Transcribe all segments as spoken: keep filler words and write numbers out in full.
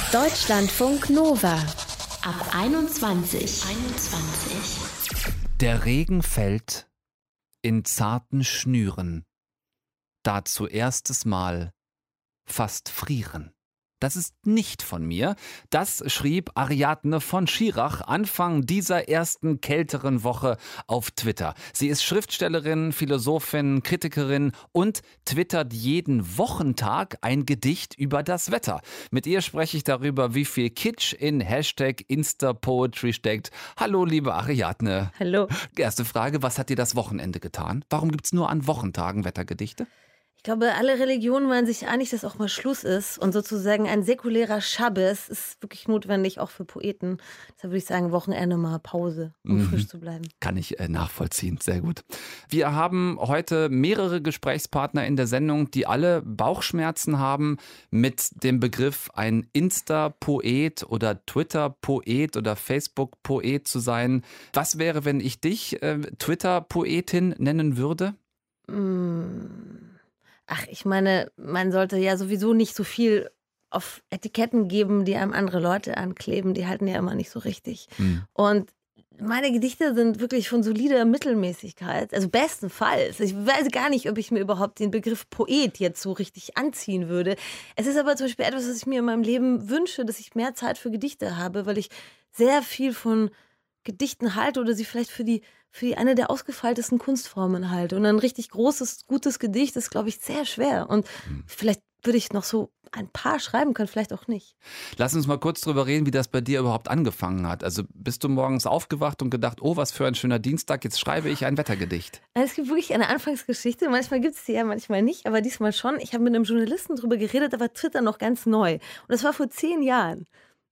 Deutschlandfunk Nova ab einundzwanzig. einundzwanzig. Der Regen fällt in zarten Schnüren, da zuerstes Mal fast frieren. Das ist nicht von mir. Das schrieb Ariadne von Schirach Anfang dieser ersten kälteren Woche auf Twitter. Sie ist Schriftstellerin, Philosophin, Kritikerin und twittert jeden Wochentag ein Gedicht über das Wetter. Mit ihr spreche ich darüber, wie viel Kitsch in Hashtag Instapoetry steckt. Hallo, liebe Ariadne. Hallo. Erste Frage, was hat dir das Wochenende getan? Warum gibt es nur an Wochentagen Wettergedichte? Ich glaube, alle Religionen waren sich einig, dass auch mal Schluss ist. Und sozusagen ein säkulärer Schabbes ist wirklich notwendig, auch für Poeten. Deshalb würde ich sagen, Wochenende mal Pause, um mhm. frisch zu bleiben. Kann ich äh, nachvollziehen, sehr gut. Wir haben heute mehrere Gesprächspartner in der Sendung, die alle Bauchschmerzen haben mit dem Begriff ein Insta-Poet oder Twitter-Poet oder Facebook-Poet zu sein. Was wäre, wenn ich dich äh, Twitter-Poetin nennen würde? Mmh. Ach, ich meine, man sollte ja sowieso nicht so viel auf Etiketten geben, die einem andere Leute ankleben. Die halten ja immer nicht so richtig. Mhm. Und meine Gedichte sind wirklich von solider Mittelmäßigkeit, also bestenfalls. Ich weiß gar nicht, ob ich mir überhaupt den Begriff Poet jetzt so richtig anziehen würde. Es ist aber zum Beispiel etwas, was ich mir in meinem Leben wünsche, dass ich mehr Zeit für Gedichte habe, weil ich sehr viel von Gedichten halte oder sie vielleicht für die für die eine der ausgefeiltesten Kunstformen halte. Und ein richtig großes, gutes Gedicht ist, glaube ich, sehr schwer. Und mhm. vielleicht würde ich noch so ein paar schreiben können, vielleicht auch nicht. Lass uns mal kurz drüber reden, wie das bei dir überhaupt angefangen hat. Also bist du morgens aufgewacht und gedacht, oh, was für ein schöner Dienstag, jetzt schreibe ich ein Wettergedicht? Es gibt wirklich eine Anfangsgeschichte. Manchmal gibt es die ja, manchmal nicht, aber diesmal schon. Ich habe mit einem Journalisten drüber geredet, da war Twitter noch ganz neu. Und das war vor zehn Jahren.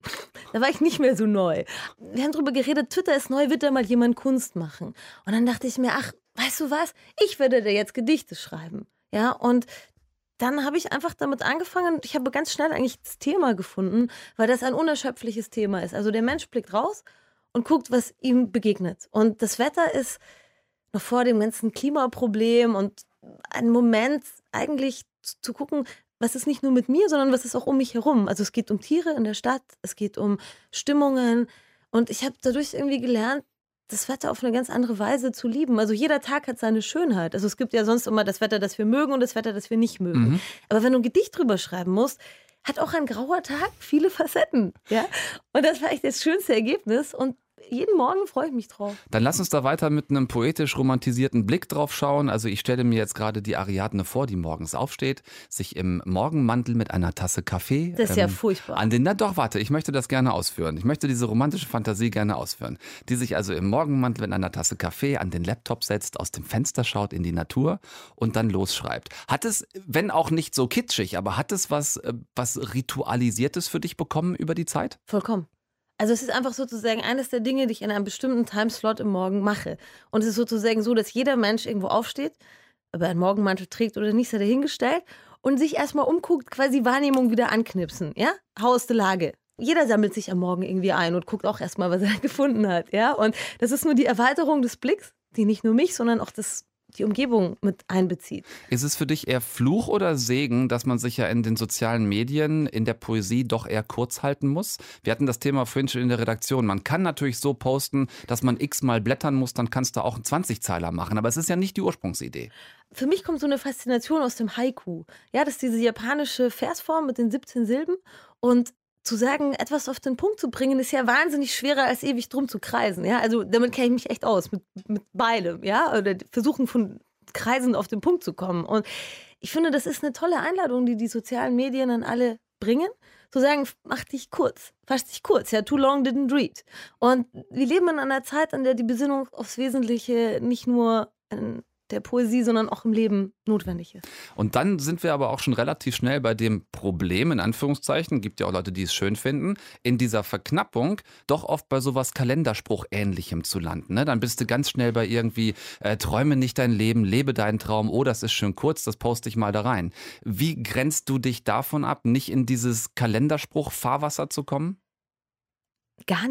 Da war ich nicht mehr so neu. Wir haben darüber geredet, Twitter ist neu, wird da mal jemand Kunst machen. Und dann dachte ich mir, ach, weißt du was? Ich werde da jetzt Gedichte schreiben. Ja, und dann habe ich einfach damit angefangen und ich habe ganz schnell eigentlich das Thema gefunden, weil das ein unerschöpfliches Thema ist. Also der Mensch blickt raus und guckt, was ihm begegnet. Und das Wetter ist noch vor dem ganzen Klimaproblem und ein Moment eigentlich zu gucken, was ist nicht nur mit mir, sondern was ist auch um mich herum. Also es geht um Tiere in der Stadt, es geht um Stimmungen und ich habe dadurch irgendwie gelernt, das Wetter auf eine ganz andere Weise zu lieben. Also jeder Tag hat seine Schönheit. Also es gibt ja sonst immer das Wetter, das wir mögen und das Wetter, das wir nicht mögen. Mhm. Aber wenn du ein Gedicht drüber schreiben musst, hat auch ein grauer Tag viele Facetten. Ja? Und das war echt das schönste Ergebnis und jeden Morgen freue ich mich drauf. Dann lass uns da weiter mit einem poetisch romantisierten Blick drauf schauen. Also ich stelle mir jetzt gerade die Ariadne vor, die morgens aufsteht, sich im Morgenmantel mit einer Tasse Kaffee... Das ist ähm, ja furchtbar. An den, na doch, warte, ich möchte das gerne ausführen. Ich möchte diese romantische Fantasie gerne ausführen. Die sich also im Morgenmantel mit einer Tasse Kaffee an den Laptop setzt, aus dem Fenster schaut in die Natur und dann losschreibt. Hat es, wenn auch nicht so kitschig, aber hat es was, was Ritualisiertes für dich bekommen über die Zeit? Vollkommen. Also es ist einfach sozusagen eines der Dinge, die ich in einem bestimmten Timeslot im Morgen mache. Und es ist sozusagen so, dass jeder Mensch irgendwo aufsteht, ob er einen Morgenmantel trägt oder nicht, sei dahingestellt, und sich erstmal umguckt, quasi Wahrnehmung wieder anknipsen. Ja? Haus der Lage. Jeder sammelt sich am Morgen irgendwie ein und guckt auch erstmal, was er gefunden hat. Ja? Und das ist nur die Erweiterung des Blicks, die nicht nur mich, sondern auch das die Umgebung mit einbezieht. Ist es für dich eher Fluch oder Segen, dass man sich ja in den sozialen Medien, in der Poesie doch eher kurz halten muss? Wir hatten das Thema vorhin schon in der Redaktion. Man kann natürlich so posten, dass man x-mal blättern muss, dann kannst du auch einen zwanzig-Zeiler machen. Aber es ist ja nicht die Ursprungsidee. Für mich kommt so eine Faszination aus dem Haiku. Ja, das ist diese japanische Versform mit den siebzehn Silben. Und zu sagen, etwas auf den Punkt zu bringen, ist ja wahnsinnig schwerer, als ewig drum zu kreisen. Ja? Also damit kenne ich mich echt aus, mit, mit beidem. Ja? Oder versuchen von Kreisen auf den Punkt zu kommen. Und ich finde, das ist eine tolle Einladung, die die sozialen Medien an alle bringen. Zu sagen, mach dich kurz, fass dich kurz. Ja, too long didn't read. Und wir leben in einer Zeit, in der die Besinnung aufs Wesentliche nicht nur ein der Poesie, sondern auch im Leben notwendig ist. Und dann sind wir aber auch schon relativ schnell bei dem Problem, in Anführungszeichen, gibt ja auch Leute, die es schön finden, in dieser Verknappung doch oft bei sowas Kalenderspruch-ähnlichem zu landen. Ne? Dann bist du ganz schnell bei irgendwie, äh, träume nicht dein Leben, lebe deinen Traum, oh, das ist schön kurz, das poste ich mal da rein. Wie grenzt du dich davon ab, nicht in dieses Kalenderspruch-Fahrwasser zu kommen? Gar nicht.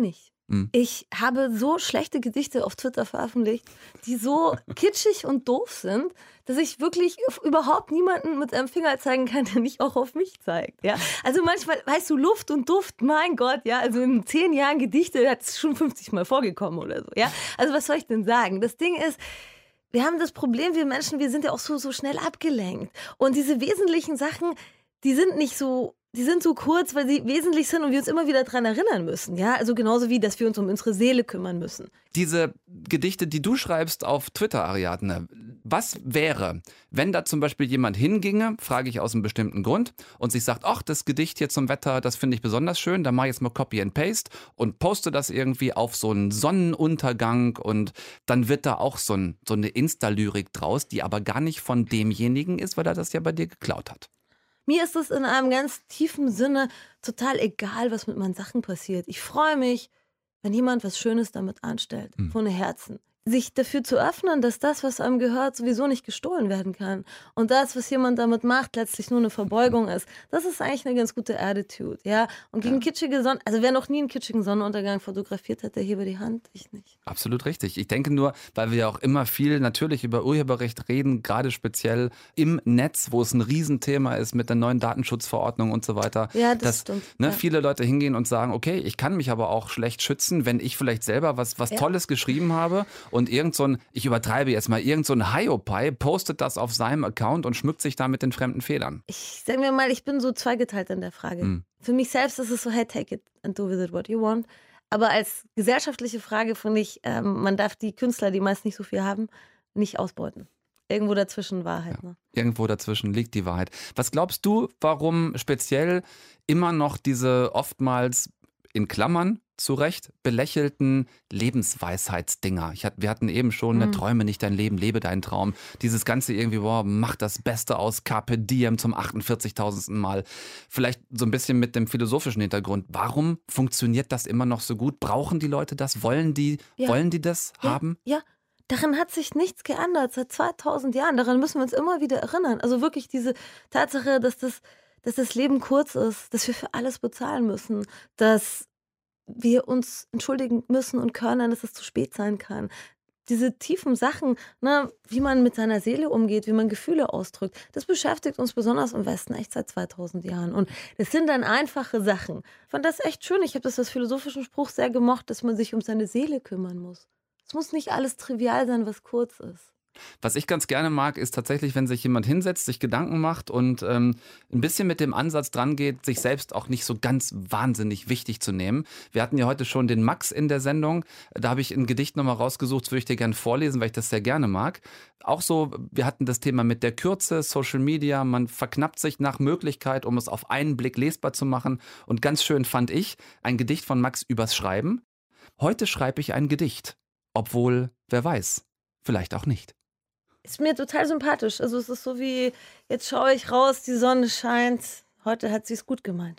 Mhm. Ich habe so schlechte Gedichte auf Twitter veröffentlicht, die so kitschig und doof sind, dass ich wirklich auf überhaupt niemanden mit einem Finger zeigen kann, der nicht auch auf mich zeigt. Ja? Also manchmal, weißt du, Luft und Duft, mein Gott, ja, also in zehn Jahren Gedichte hat es schon fünfzig Mal vorgekommen oder so. Ja? Also was soll ich denn sagen? Das Ding ist, wir haben das Problem, wir Menschen, wir sind ja auch so, so schnell abgelenkt. Und diese wesentlichen Sachen, die sind nicht so, die sind so kurz, weil sie wesentlich sind und wir uns immer wieder daran erinnern müssen. Ja, also genauso wie, dass wir uns um unsere Seele kümmern müssen. Diese Gedichte, die du schreibst auf Twitter, Ariadne, was wäre, wenn da zum Beispiel jemand hinginge, frage ich aus einem bestimmten Grund, und sich sagt, ach, das Gedicht hier zum Wetter, das finde ich besonders schön, da mache ich jetzt mal Copy and Paste und poste das irgendwie auf so einen Sonnenuntergang und dann wird da auch so, ein, so eine Insta-Lyrik draus, die aber gar nicht von demjenigen ist, weil er das ja bei dir geklaut hat. Mir ist es in einem ganz tiefen Sinne total egal, was mit meinen Sachen passiert. Ich freue mich, wenn jemand was Schönes damit anstellt, mhm. von Herzen. Sich dafür zu öffnen, dass das, was einem gehört, sowieso nicht gestohlen werden kann. Und das, was jemand damit macht, letztlich nur eine Verbeugung ist. Das ist eigentlich eine ganz gute Attitude, ja. Und gegen ja. kitschige Sonnen... Also wer noch nie einen kitschigen Sonnenuntergang fotografiert hat, der hebe die Hand, ich nicht. Absolut richtig. Ich denke nur, weil wir ja auch immer viel natürlich über Urheberrecht reden, gerade speziell im Netz, wo es ein Riesenthema ist mit der neuen Datenschutzverordnung und so weiter. Ja, das dass, stimmt. Ne, ja. viele Leute hingehen und sagen, okay, ich kann mich aber auch schlecht schützen, wenn ich vielleicht selber was, was ja. Tolles geschrieben habe. Und irgend so ein, ich übertreibe jetzt mal, irgend so ein Hiopai postet das auf seinem Account und schmückt sich da mit den fremden Federn. Ich sage mir mal, ich bin so zweigeteilt in der Frage. Hm. Für mich selbst ist es so, hey, take it and do with it what you want. Aber als gesellschaftliche Frage finde ich, ähm, man darf die Künstler, die meist nicht so viel haben, nicht ausbeuten. Irgendwo dazwischen Wahrheit. Ja, ne? Irgendwo dazwischen liegt die Wahrheit. Was glaubst du, warum speziell immer noch diese oftmals in Klammern zu Recht belächelten Lebensweisheitsdinger? Ich hatte, wir hatten eben schon, ne, träume nicht dein Leben, lebe deinen Traum. Dieses Ganze irgendwie, boah, mach das Beste aus, Carpe Diem zum achtundvierzigtausendsten Mal. Vielleicht so ein bisschen mit dem philosophischen Hintergrund. Warum funktioniert das immer noch so gut? Brauchen die Leute das? Wollen die, Ja. wollen die das Ja, haben? Ja, daran hat sich nichts geändert seit zweitausend Jahren. Daran müssen wir uns immer wieder erinnern. Also wirklich diese Tatsache, dass das, dass das Leben kurz ist, dass wir für alles bezahlen müssen, dass wir uns entschuldigen müssen und können, dass es zu spät sein kann. Diese tiefen Sachen, ne, wie man mit seiner Seele umgeht, wie man Gefühle ausdrückt, das beschäftigt uns besonders im Westen echt seit zweitausend Jahren. Und das sind dann einfache Sachen. Ich fand das echt schön. Ich habe das als philosophischen Spruch sehr gemocht, dass man sich um seine Seele kümmern muss. Es muss nicht alles trivial sein, was kurz ist. Was ich ganz gerne mag, ist tatsächlich, wenn sich jemand hinsetzt, sich Gedanken macht und ähm, ein bisschen mit dem Ansatz dran geht, sich selbst auch nicht so ganz wahnsinnig wichtig zu nehmen. Wir hatten ja heute schon den Max in der Sendung. Da habe ich ein Gedicht nochmal rausgesucht, das würde ich dir gerne vorlesen, weil ich das sehr gerne mag. Auch so, wir hatten das Thema mit der Kürze, Social Media. Man verknappt sich nach Möglichkeit, um es auf einen Blick lesbar zu machen. Und ganz schön fand ich ein Gedicht von Max übers Schreiben. Heute schreibe ich ein Gedicht, obwohl, wer weiß, vielleicht auch nicht. Ist mir total sympathisch. Also es ist so wie, jetzt schaue ich raus, die Sonne scheint. Heute hat sie es gut gemeint.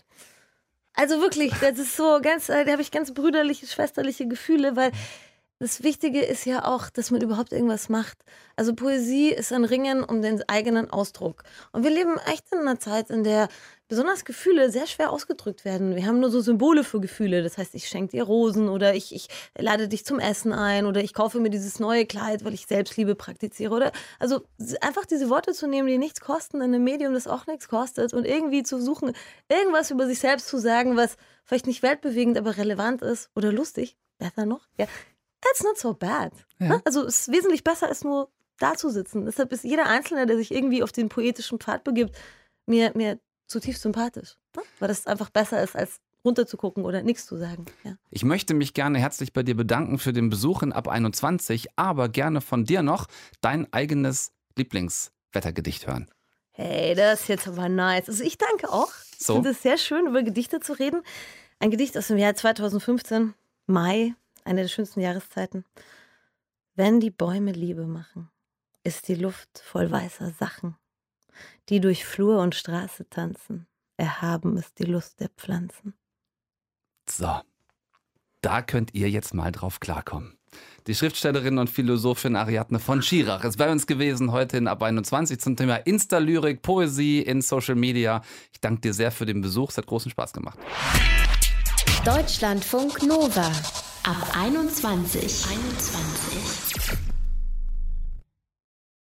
Also wirklich, das ist so ganz, da habe ich ganz brüderliche, schwesterliche Gefühle, weil das Wichtige ist ja auch, dass man überhaupt irgendwas macht. Also Poesie ist ein Ringen um den eigenen Ausdruck. Und wir leben echt in einer Zeit, in der besonders Gefühle sehr schwer ausgedrückt werden. Wir haben nur so Symbole für Gefühle. Das heißt, ich schenke dir Rosen oder ich, ich lade dich zum Essen ein oder ich kaufe mir dieses neue Kleid, weil ich Selbstliebe praktiziere. Oder also einfach diese Worte zu nehmen, die nichts kosten, in einem Medium, das auch nichts kostet und irgendwie zu suchen, irgendwas über sich selbst zu sagen, was vielleicht nicht weltbewegend, aber relevant ist oder lustig. Besser noch. Ja. That's not so bad. Ja. Also es ist wesentlich besser, als nur da zu sitzen. Deshalb ist jeder Einzelne, der sich irgendwie auf den poetischen Pfad begibt, mir, mir zutiefst sympathisch. Ne? Weil das einfach besser ist, als runterzugucken oder nichts zu sagen. Ja. Ich möchte mich gerne herzlich bei dir bedanken für den Besuch in Ab einundzwanzig, aber gerne von dir noch dein eigenes Lieblingswettergedicht hören. Hey, das ist jetzt aber nice. Also ich danke auch. So. Ich finde es sehr schön, über Gedichte zu reden. Ein Gedicht aus dem Jahr zweitausendfünfzehn, Mai, eine der schönsten Jahreszeiten. Wenn die Bäume Liebe machen, ist die Luft voll weißer Sachen, die durch Flur und Straße tanzen. Erhaben ist die Lust der Pflanzen. So, da könnt ihr jetzt mal drauf klarkommen. Die Schriftstellerin und Philosophin Ariadne von Schirach ist bei uns gewesen heute in Ab einundzwanzig zum Thema Insta-Lyrik, Poesie in Social Media. Ich danke dir sehr für den Besuch, es hat großen Spaß gemacht. Deutschlandfunk Nova. Ab einundzwanzig. einundzwanzig.